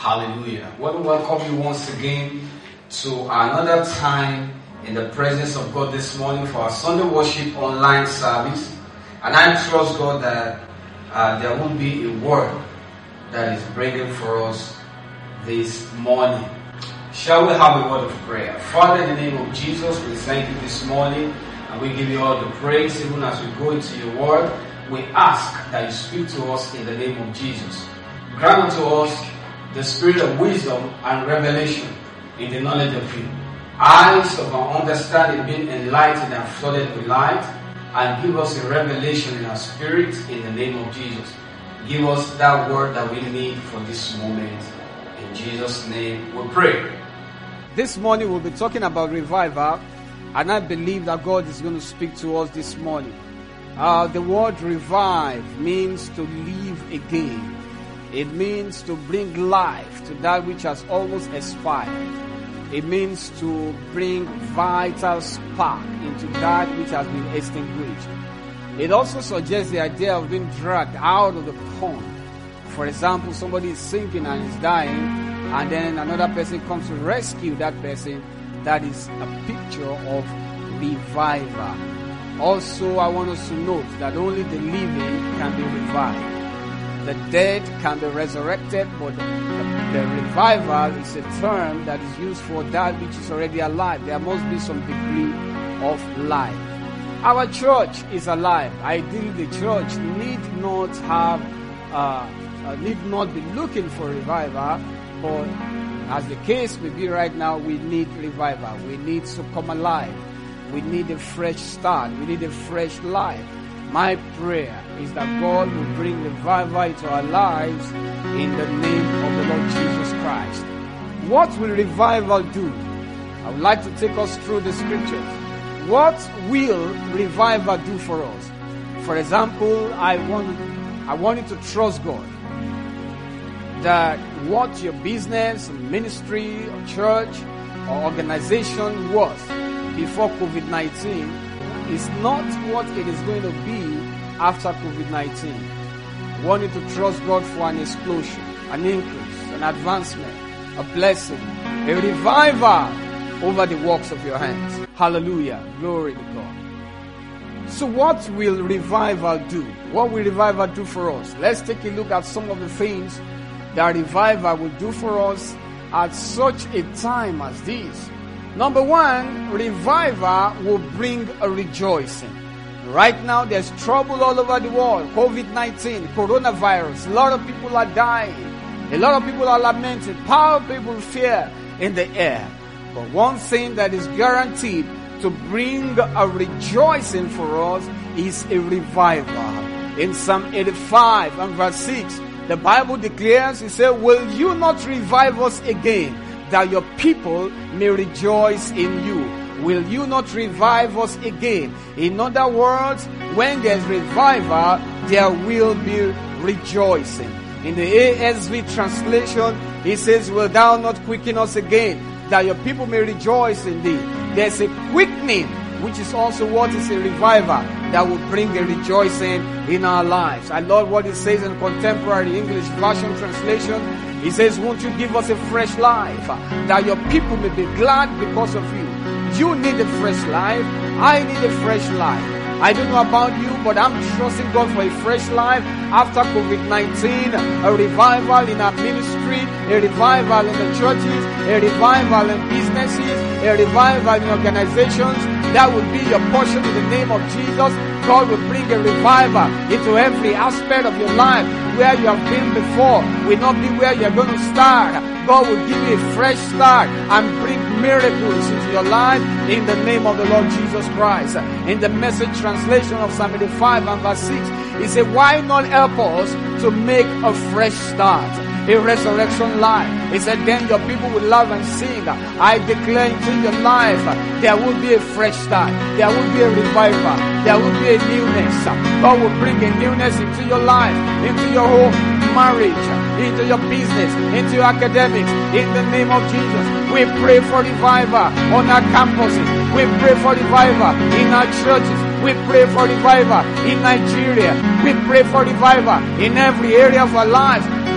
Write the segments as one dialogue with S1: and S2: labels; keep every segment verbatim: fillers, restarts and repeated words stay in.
S1: Hallelujah. I want to welcome you once again to another time in the presence of God this morning for our Sunday worship online service. And I trust God that uh, there will be a word that is bringing for us this morning. Shall we have a word of prayer? Father, in the name of Jesus, we thank you this morning and we give you all the praise. Even as we go into your word, we ask that you speak to us in the name of Jesus. Grant unto us the spirit of wisdom and revelation in the knowledge of you. Eyes of our understanding being enlightened and flooded with light, and give us a revelation in our spirit in the name of Jesus. Give us that word that we need for this moment. In Jesus' name we pray.
S2: This morning we'll be talking about revival, and I believe that God is going to speak to us this morning. Uh, the word revive means to live again. It means to bring life to that which has almost expired. It means to bring vital spark into that which has been extinguished. It also suggests the idea of being dragged out of the pond. For example, somebody is sinking and is dying, and then another person comes to rescue that person. That is a picture of revival. Also, I want us to note that only the living can be revived. The dead can be resurrected, but the, the, the revival is a term that is used for that which is already alive. There must be some degree of life. Our church is alive. Ideally, the church need not have, uh, uh, need not be looking for revival, but as the case may be right now, we need revival. We need to come alive. We need a fresh start. We need a fresh life. My prayer is that God will bring revival into our lives in the name of the Lord Jesus Christ. What will revival do? I would like to take us through the scriptures. What will revival do for us? For example, I want, I want you to trust God that what your business, ministry, or church, or organization was before covid nineteen is not what it is going to be after covid nineteen. I want you to trust God for an explosion, an increase, an advancement, a blessing, a revival over the works of your hands. Hallelujah. Glory to God. So what will revival do? What will revival do for us? Let's take a look at some of the things that revival will do for us at such a time as this. Number one, revival will bring a rejoicing. Right now, there's trouble all over the world. covid nineteen, coronavirus. A lot of people are dying. A lot of people are lamenting. Power people fear in the air. But one thing that is guaranteed to bring a rejoicing for us is a revival. In Psalm eighty-five and verse six, the Bible declares, it says, "Will you not revive us again, that your people may rejoice in you?" Will you not revive us again? In other words, when there's revival, there will be rejoicing. In the A S V translation, it says, "Will thou not quicken us again, that your people may rejoice in thee?" There's a quickening, which is also what is a revival, that will bring a rejoicing in our lives. I love what it says in Contemporary English Version translation. It says, "Won't you give us a fresh life, that your people may be glad because of you?" You need a fresh life. I need a fresh life. I don't know about you, but I'm trusting God for a fresh life after covid nineteen, a revival in our ministry, a revival in the churches, a revival in businesses, a revival in organizations. That will be your portion in the name of Jesus. God will bring a revival into every aspect of your life. Where you have been before will not be where you're going to start. God will give you a fresh start and bring miracles into your life in the name of the Lord Jesus Christ. In the Message translation of Psalm eighty-five and verse six, he said, "Why not help us to make a fresh start, a resurrection life?" He said, "Then your people will love and sing. I declare into your life, there will be a fresh start. There will be a revival. There will be a newness. God will bring a newness into your life, into your home, marriage, into your business, into your academics, in the name of Jesus. We pray for revival on our campuses. We pray for revival in our churches. We pray for revival in Nigeria. We pray for revival in every area of our lives.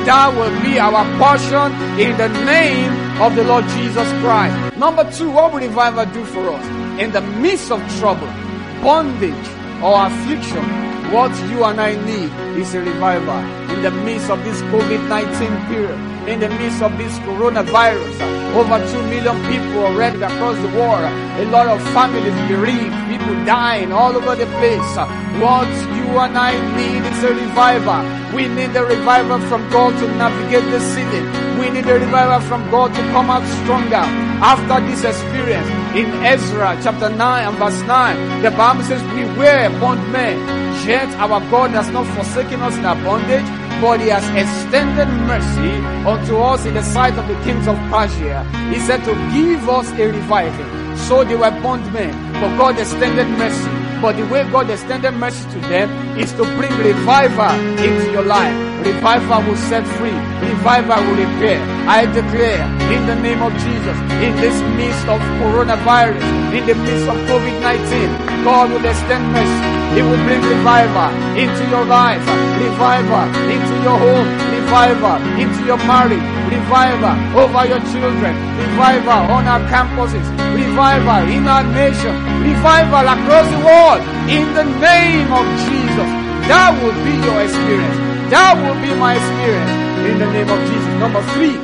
S2: That will be our portion in the name of the Lord Jesus Christ. Number two, what will revival do for us? In the midst of trouble, bondage, or affliction, what you and I need is a revival. In the midst of this COVID nineteen period, in the midst of this coronavirus, over two million people already across the world, a lot of families bereaved, people dying all over the place. What you and I need is a revival. We need a revival from God to navigate the season. We need a revival from God to come out stronger. After this experience, in Ezra chapter nine and verse nine, the Bible says, we were bondmen, yet our God has not forsaken us in our bondage, but he has extended mercy unto us in the sight of the kings of Persia. He said to give us a revival. So they were bondmen, but God extended mercy. But the way God extended mercy to them is to bring revival into your life. Revival will set free. Revival will repair. I declare in the name of Jesus, in this midst of coronavirus, in the midst of COVID nineteen, God will extend mercy. He will bring revival into your life, revival into your home, revival into your marriage, revival over your children, revival on our campuses, revival in our nation, revival across the world in the name of Jesus. That will be your experience. That will be my experience in the name of Jesus. Number three,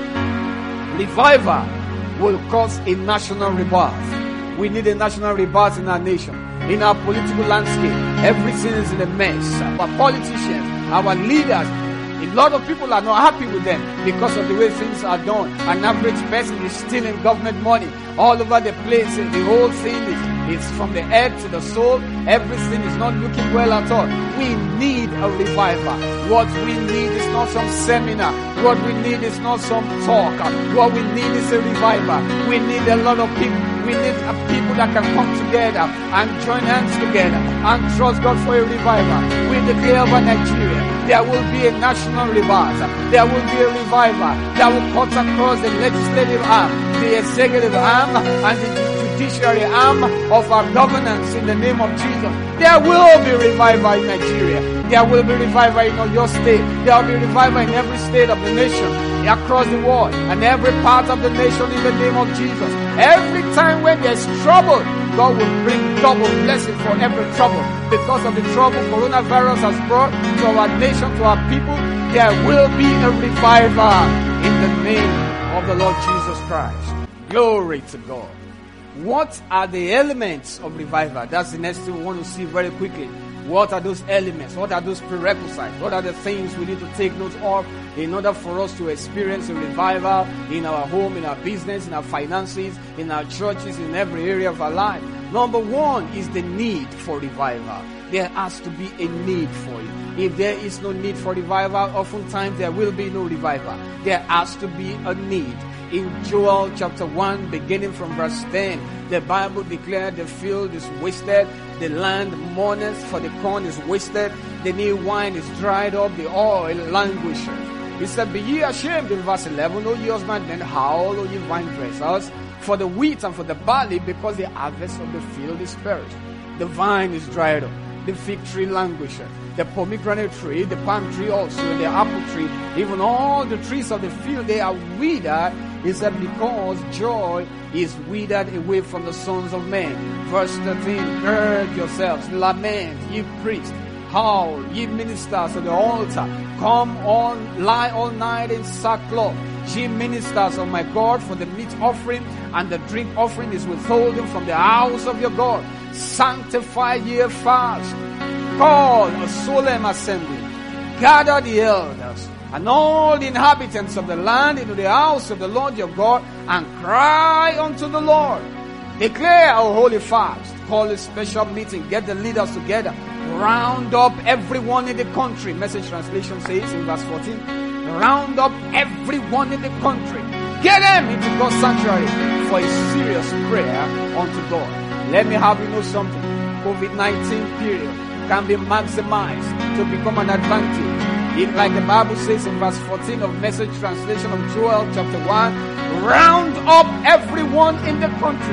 S2: revival will cause a national rebirth. We need a national rebirth in our nation. In our political landscape, everything is in a mess. Our politicians, our leaders, a lot of people are not happy with them because of the way things are done. An average person is stealing government money all over the place. The whole thing is, is from the head to the soul. Everything is not looking well at all. We need a revival. What we need is not some seminar. What we need is not some talk. What we need is a revival. We need a lot of people. We need a people that can come together and join hands together and trust God for a revival. We declare over Nigeria, there will be a national revival. There will be a revival that will cut across the legislative arm, the executive arm, and the judiciary arm of our governance in the name of Jesus. There will be revival in Nigeria. There will be revival in your state. There will be revival in every state of the nation, across the world, and every part of the nation in the name of Jesus. Every time when there's trouble, God will bring double blessing for every trouble. Because of the trouble coronavirus has brought to our nation, to our people, there will be a revival in the name of the Lord Jesus Christ. Glory to God. What are the elements of revival? That's the next thing we want to see very quickly. What are those elements? What are those prerequisites? What are the things we need to take note of in order for us to experience a revival in our home, in our business, in our finances, in our churches, in every area of our life? Number one is the need for revival. There has to be a need for it. If there is no need for revival, oftentimes there will be no revival. There has to be a need. In Joel chapter one, beginning from verse ten, the Bible declared the field is wasted, the land mourneth, for the corn is wasted, the new wine is dried up, the oil languisheth. He said, be ye ashamed, in verse eleven, O ye husbandmen, howl, O ye vine dressers, for the wheat and for the barley, because the harvest of the field is perished. The vine is dried up, the fig tree languisheth, the pomegranate tree, the palm tree also, and the apple tree, even all the trees of the field, they are withered. He said, because joy is withered away from the sons of men. Verse thirteen, gird yourselves, lament, ye priests, howl, ye ministers of the altar, come on, lie all night in sackcloth, ye ministers of my God, for the meat offering and the drink offering is withholden from the house of your God. Sanctify ye a fast, call a solemn assembly, gather the elders, and all the inhabitants of the land into the house of the Lord your God, and cry unto the Lord. Declare a holy fast, call a special meeting, get the leaders together, round up everyone in the country. Message translation says in verse fourteen, round up everyone in the country, get them into God's sanctuary for a serious prayer unto God. Let me have you know something. COVID nineteen period can be maximized to become an advantage. It, like the Bible says in verse fourteen of Message translation of Joel chapter one, round up everyone in the country.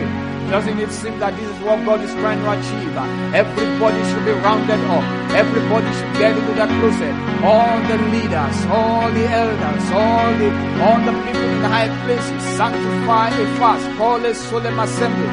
S2: Doesn't it seem that this is what God is trying to achieve? Everybody should be rounded up. Everybody should get into that closet. All the leaders, all the elders, all the all the people in the high places, sanctify a fast, call a solemn assembly.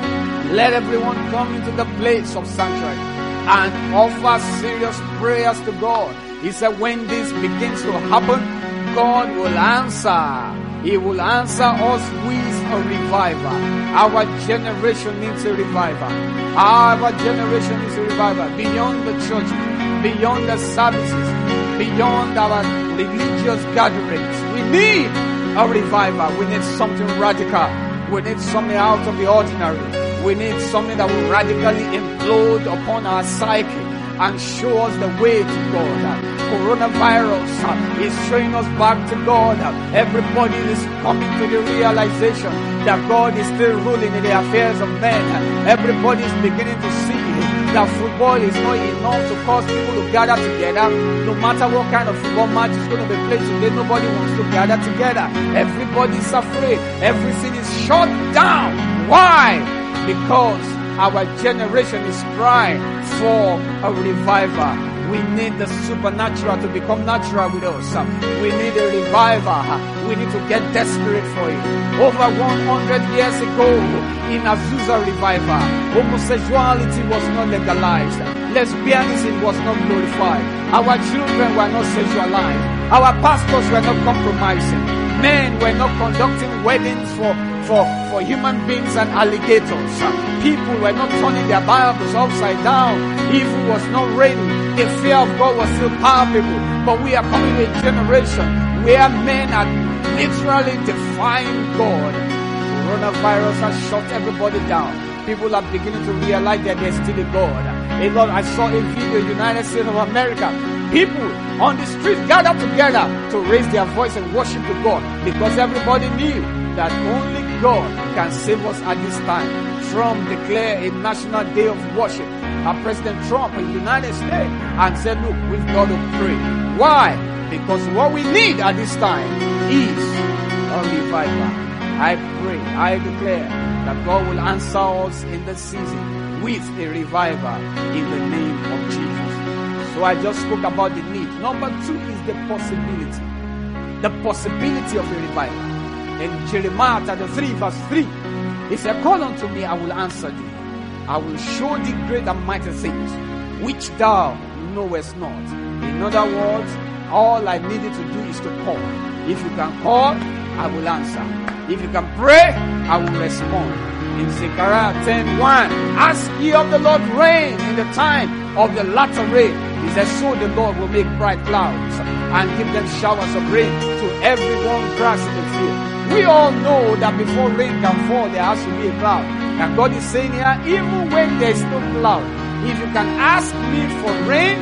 S2: Let everyone come into the place of sanctuary and offer serious prayers to God. He said when this begins to happen, God will answer. He will answer us with a revival. Our generation needs a revival. Our generation needs a revival. Beyond the churches, beyond the services, beyond our religious gatherings. We need a revival. We need something radical. We need something out of the ordinary. We need something that will radically implode upon our psyche and show us the way to God. Coronavirus uh, is showing us back to God. Uh, everybody is coming to the realization that God is still ruling in the affairs of men. Uh, everybody is beginning to see that football is not enough to cause people to gather together. No matter what kind of football match is going to be played today, nobody wants to gather together. Everybody is afraid. Everything is shut down. Why? Because our generation is crying for a revival. We need the supernatural to become natural with us. We need a revival. We need to get desperate for it. Over one hundred years ago, in Azusa revival, homosexuality was not legalized. Lesbianism was not glorified. Our children were not sexualized. Our pastors were not compromising. Men were not conducting weddings for, for, for human beings and alligators. People were not turning their Bibles upside down. Evil was not reigning. The fear of God was still powerful. But we are coming to a generation where men are literally defying God. Coronavirus has shut everybody down. People are beginning to realize that there's still a God. A lot, I saw a video, United States of America. People on the streets gathered together to raise their voice and worship to God because everybody knew that only God can save us at this time. Trump declared a national day of worship. Our President Trump in the United States and said, look, we've got to pray. Why? Because what we need at this time is a revival. I pray, I declare that God will answer us in the season with a revival in the name of Jesus. So I just spoke about the need. Number two is the possibility. The possibility of a revival. In Jeremiah thirty-three verse three, he said, call unto me, I will answer thee. I will show thee great and mighty things, which thou knowest not. In other words, all I needed to do is to call. If you can call, I will answer. If you can pray, I will respond. In Zechariah ten one, ask ye of the Lord rain in the time of the latter rain. He says, so the Lord will make bright clouds and give them showers of rain to everyone grass in the field. We all know that before rain can fall, there has to be a cloud. And God is saying here, even when there is no cloud, if you can ask me for rain,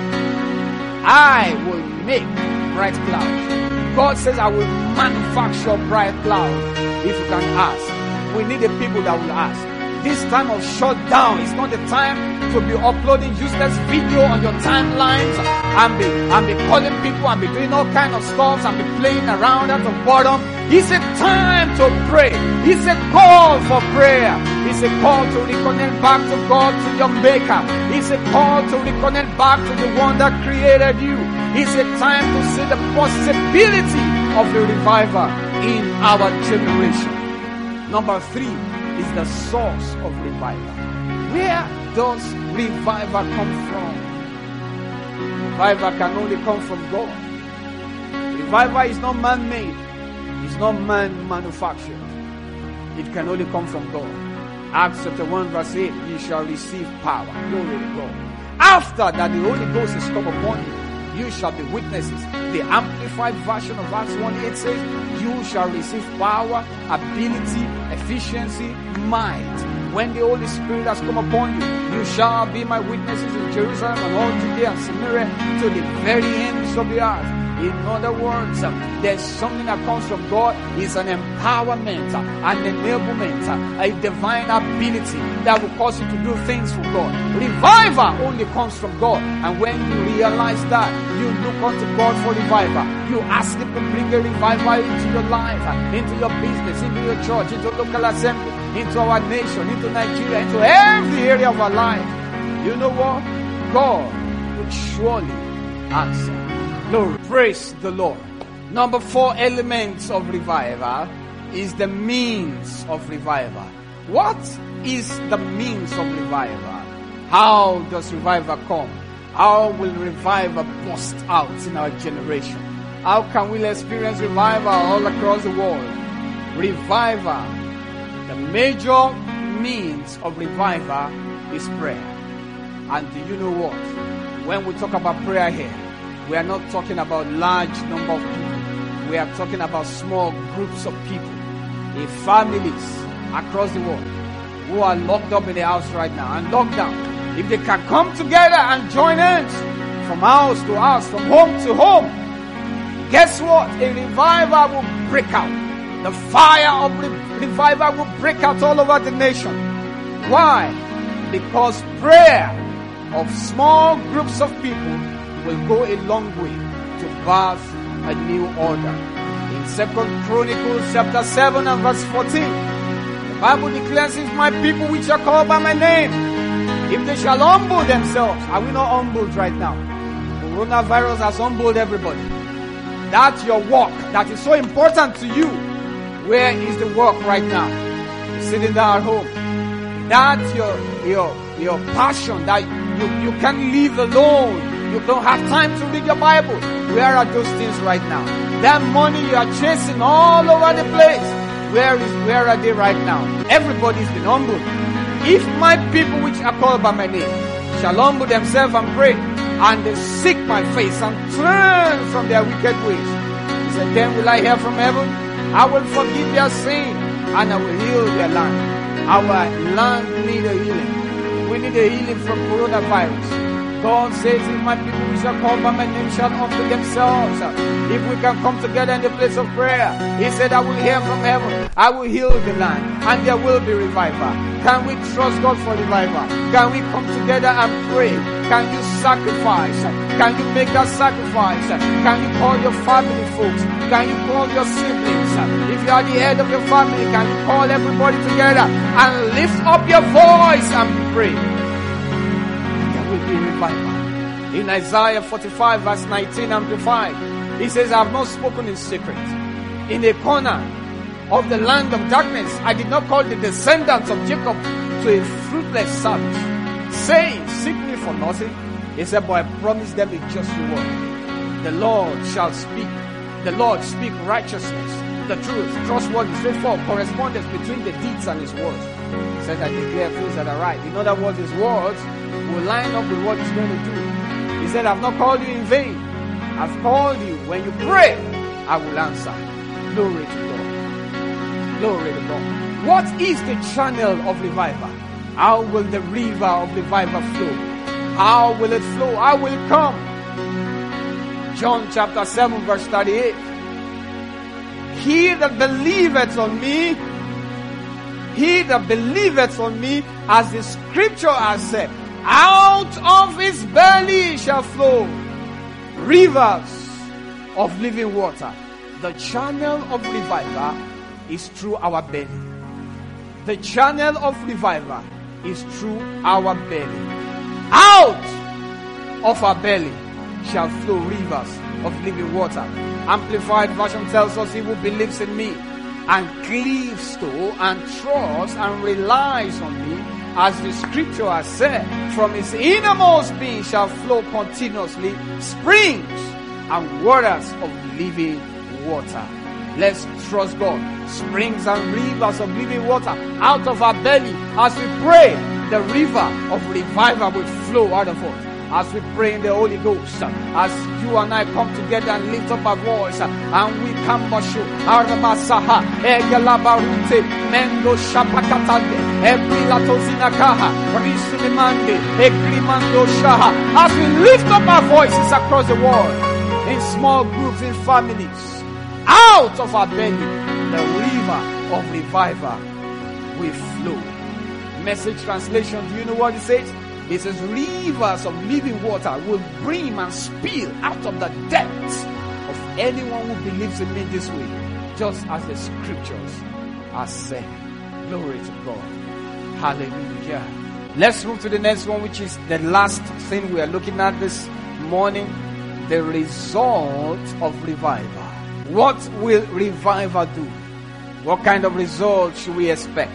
S2: I will make bright clouds. God says, I will manufacture bright clouds if you can ask. We need the people that will ask. This time of shutdown is not the time to be uploading useless video on your timelines and be, and be calling people and be doing all kind of stuff and be playing around at the bottom. It's a time to pray. It's a call for prayer. It's a call to reconnect back to God, to your Maker. It's a call to reconnect back to the one that created you. It's a time to see the possibility of a revival in our generation. Number three is the source of revival. Where does revival come from? Revival can only come from God. Revival is not man-made. It's not man-manufactured. It can only come from God. Acts chapter one verse eight, you shall receive power. Glory to God. After that the Holy Ghost is come upon you, you shall be witnesses. The amplified version of Acts one eight says, you shall receive power, ability, efficiency, might. When the Holy Spirit has come upon you, you shall be my witnesses in Jerusalem and all Judea and Samaria to the very ends of the earth. In other words, there's something that comes from God. It's an empowerment, an enablement, a divine ability that will cause you to do things for God. Revival only comes from God. And when you realize that, you look unto God for revival. You ask Him to bring a revival into your life, into your business, into your church, into local assembly. into our nation, into Nigeria, into every area of our life, you know what? God will surely answer. Lord, praise the Lord. Number four elements of revival is the means of revival. What is the means of revival? How does revival come? How will revival burst out in our generation? How can we experience revival all across the world? Revival, the major means of revival is prayer. And do you know what? When we talk about prayer here, we are not talking about large number of people. We are talking about small groups of people in families across the world who are locked up in the house right now and locked down. If they can come together and join hands from house to house, from home to home, guess what? A revival will break out. The fire of re- revival will break out all over the nation. Why? Because prayer of small groups of people will go a long way to birth a new order. In Second Chronicles chapter seven and verse fourteen, the Bible declares, "If my people which are called by my name, if they shall humble themselves." Are we not humbled right now? Coronavirus has humbled everybody. That's your work that is so important to you. Where is the work right now? You're sitting there at home. That's your your your passion that you, you can't leave alone. You don't have time to read your Bible. Where are those things right now? That money you are chasing all over the place. Where is where are they right now? Everybody's been humbled. If my people which are called by my name shall humble themselves and pray, and they seek my face and turn from their wicked ways, he said, then will I hear from heaven? I will forgive their sin and I will heal their land. Our land need a healing. We need a healing from coronavirus. God says, if my people which are called by my name shall humble themselves, if we can come together in the place of prayer, he said, I will hear from heaven, I will heal the land, and there will be revival. Can we trust God for revival? Can we come together and pray? Can you sacrifice? Can you make that sacrifice? Can you call your family folks? Can you call your siblings? If you are the head of your family, can you call everybody together and lift up your voice and pray? Revival. In Isaiah forty-five verse nineteen amplified, he says, I have not spoken in secret. In a corner of the land of darkness, I did not call the descendants of Jacob to a fruitless service, saying, seek me for nothing. He said, but I promised them a just reward. The Lord shall speak. The Lord speak righteousness, the truth, trustworthy, straightforward correspondence between the deeds and his words. He says, I declare things that are right. In other words, his words will line up with what he's going to do. He said, I've not called you in vain. I've called you. When you pray, I will answer. Glory to God. Glory to God. What is the channel of revival? How will the river of revival flow? How will it flow? How will it come? John chapter seven verse thirty-eight. He that believeth on me, he that believeth on me, as the scripture has said, out of his belly shall flow rivers of living water. The channel of revival is through our belly. The channel of revival is through our belly. Out of our belly shall flow rivers of living water. Amplified version tells us, he who believes in me and cleaves to and trusts and relies on me, as the scripture has said, from his innermost being shall flow continuously springs and waters of living water. Let's trust God. Springs and rivers of living water out of our belly. As we pray, the river of revival will flow out of us. As we pray in the Holy Ghost, as you and I come together and lift up our voice, and we come bashu armasaha egalabarute mendo shapakatande ebrilatozina risunimande egrimando shaha. As we lift up our voices across the world, in small groups, in families, out of our belly, the river of revival will flow. Message translation, do you know what it says? It says, rivers of living water will brim and spill out of the depths of anyone who believes in me this way, just as the scriptures are saying. Glory to God. Hallelujah. Let's move to the next one, which is the last thing we are looking at this morning. The result of revival. What will revival do? What kind of result should we expect?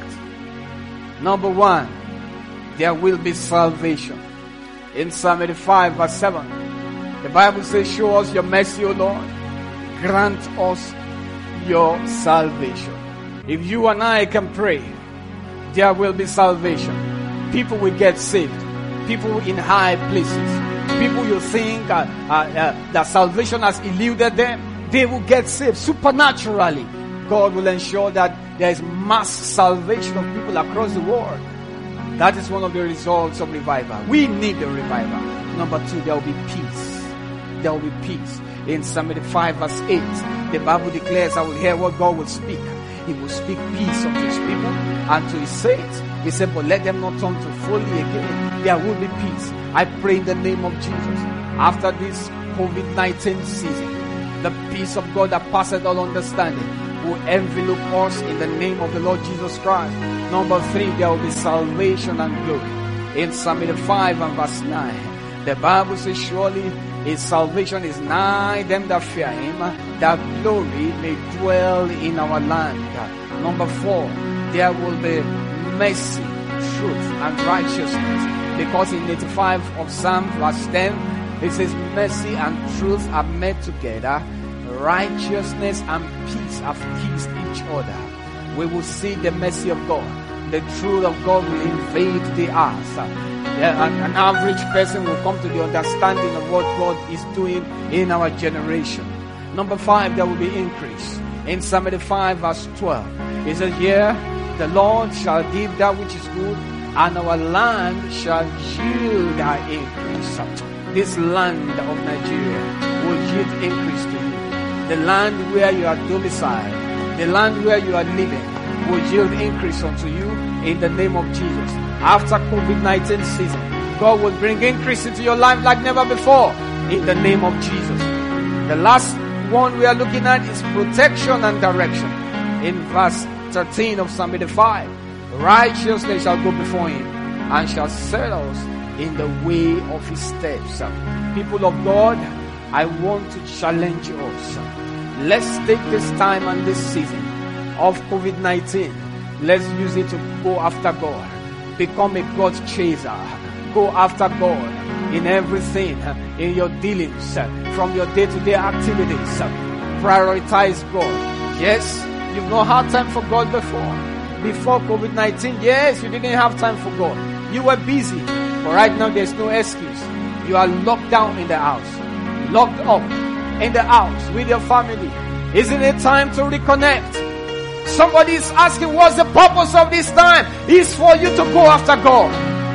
S2: Number one, there will be salvation. In Psalm eighty-five verse seven, the Bible says, show us your mercy, O Lord. Grant us your salvation. If you and I can pray, there will be salvation. People will get saved. People in high places. People you think uh, uh, uh, that salvation has eluded them, they will get saved supernaturally. God will ensure that there is mass salvation of people across the world. That is one of the results of revival. We need the revival. Number two, there will be peace. There will be peace. In Psalm eighty-five verse eight, the Bible declares, I will hear what God will speak. He will speak peace unto his people and to his saints. He said, but let them not turn to folly again. There will be peace. I pray in the name of Jesus. After this covid nineteen season, the peace of God that passeth all understanding will envelop us in the name of the Lord Jesus Christ. Number three, there will be salvation and glory. In Psalm eighty-five and verse nine, the Bible says, surely his salvation is nigh them that fear him, that glory may dwell in our land. Number four, there will be mercy, truth, and righteousness. Because in eighty-five of Psalm verse ten, it says, mercy and truth are met together. Righteousness and peace have kissed each other. We will see the mercy of God. The truth of God will invade the earth. An, an average person will come to the understanding of what God is doing in our generation. Number five, there will be increase. In Psalm eighty-five verse twelve, it says, here the Lord shall give that which is good, and our land shall yield our increase. This land of Nigeria will yield increase to you. The land where you are domiciled, the land where you are living, will yield increase unto you in the name of Jesus. After covid nineteen season, God will bring increase into your life like never before in the name of Jesus. The last one we are looking at is protection and direction. In verse thirteen of Psalm eighty-five, righteousness shall go before him and shall set us in the way of his steps. People of God, I want to challenge us. Let's take this time and this season of covid nineteen. Let's use it to go after God. Become a God chaser. Go after God in everything, in your dealings, from your day-to-day activities. Prioritize God. Yes, you've not had time for God before. Before covid nineteen, yes, you didn't have time for God. You were busy. But right now, there's no excuse. You are locked down in the house. Locked up in the house with your family. Isn't it time to reconnect? Somebody is asking, what's the purpose of this time? It's for you to go after God.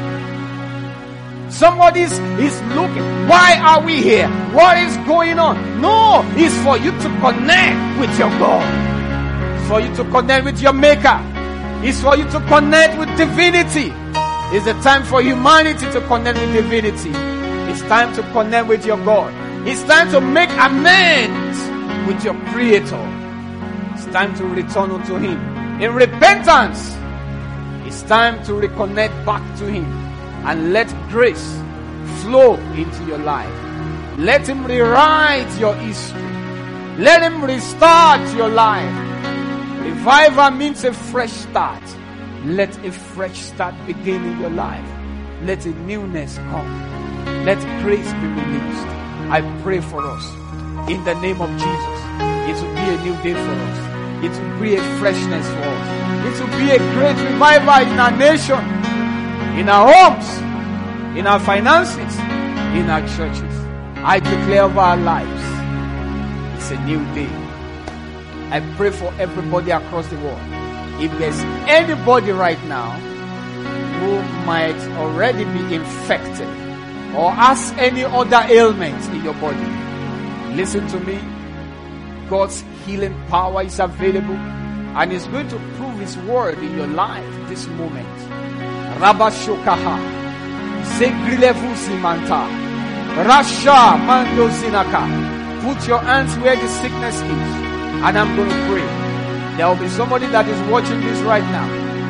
S2: Somebody is, is looking, why are we here? What is going on? No, it's for you to connect with your God. It's for you to connect with your Maker. It's for you to connect with divinity. It's the time for humanity to connect with divinity. It's time to connect with your God. It's time to make amends with your Creator. It's time to return unto Him in repentance. It's time to reconnect back to Him and let grace flow into your life. Let Him rewrite your history. Let Him restart your life. Revival means a fresh start. Let a fresh start begin in your life. Let a newness come. Let grace be released. I pray for us in the name of Jesus. It will be a new day for us. It will be a freshness for us. It will be a great revival in our nation, in our homes, in our finances, in our churches. I declare over our lives, it's a new day. I pray for everybody across the world. If there's anybody right now who might already be infected or has any other ailment in your body, listen to me. God's healing power is available and is going to prove His word in your life this moment. Rabashokaha Zegrilevu Simanta Rasha Mando Zinaka. Put your hands where the sickness is, and I'm going to pray. There will be somebody that is watching this right now.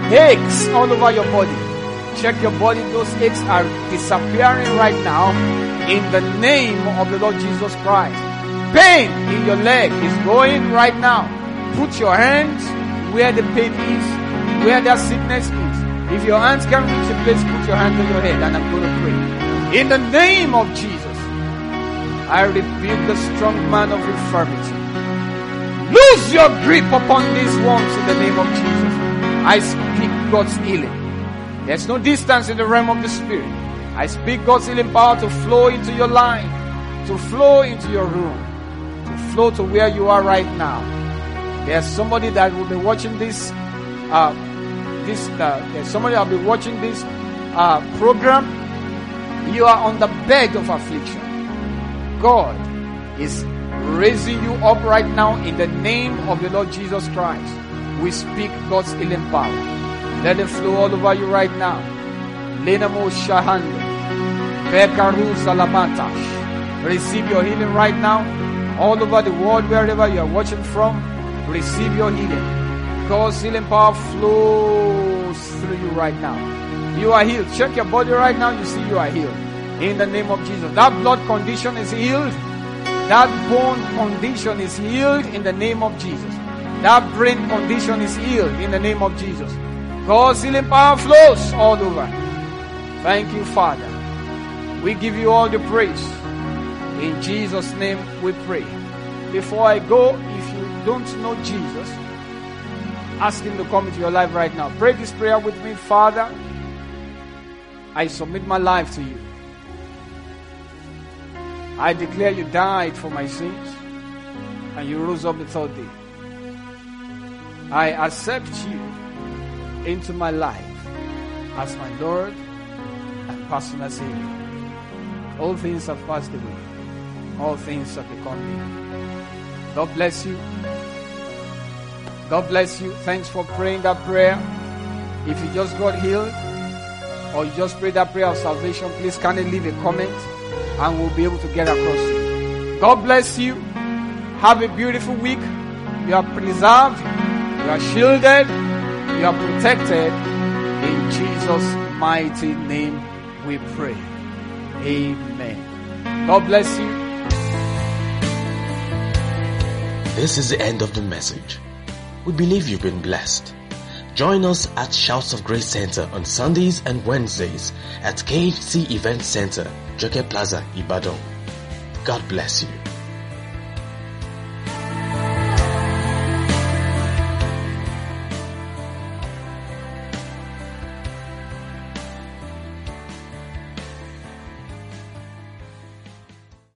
S2: Aches all over your body. Check your body. Those aches are disappearing right now in the name of the Lord Jesus Christ. Pain in your leg is going right now. Put your hands where the pain is, where the sickness is. If your hands can reach the place, put your hand on your head, and I'm going to pray. In the name of Jesus, I rebuke the strong man of infirmity. Lose your grip upon these ones in the name of Jesus. I speak God's healing. There's no distance in the realm of the Spirit. I speak God's healing power to flow into your life, to flow into your room, to flow to where you are right now. There's somebody that will be watching this. Uh, this uh, there's somebody that will be watching this uh, program. You are on the bed of affliction. God is raising you up right now in the name of the Lord Jesus Christ. We speak God's healing power. Let it flow all over you right now. Lenamo Shahande. Bekaru Salamantash. Receive your healing right now. All over the world, wherever you are watching from, receive your healing. God's healing power flows through you right now. You are healed. Check your body right now. You see you are healed. In the name of Jesus. That blood condition is healed. That bone condition is healed in the name of Jesus. That brain condition is healed in the name of Jesus. God's healing power flows all over. Thank you, Father. We give you all the praise. In Jesus' name we pray. Before I go, if you don't know Jesus, ask him to come into your life right now. Pray this prayer with me. Father, I submit my life to you. I declare you died for my sins and you rose up the third day. I accept you into my life as my Lord and personal Savior. All things have passed away. All things have become new. God bless you. God bless you. Thanks for praying that prayer. If you just got healed or you just prayed that prayer of salvation, please kindly leave a comment and we'll be able to get across you. God bless you. Have a beautiful week. You are preserved. You are shielded. You are protected. In Jesus' mighty name we pray. Amen. God bless you.
S3: This is the end of the message. We believe you've been blessed. Join us at Shouts of Grace Center on Sundays and Wednesdays at K H C Event Center, Joke Plaza, Ibadan. God bless you.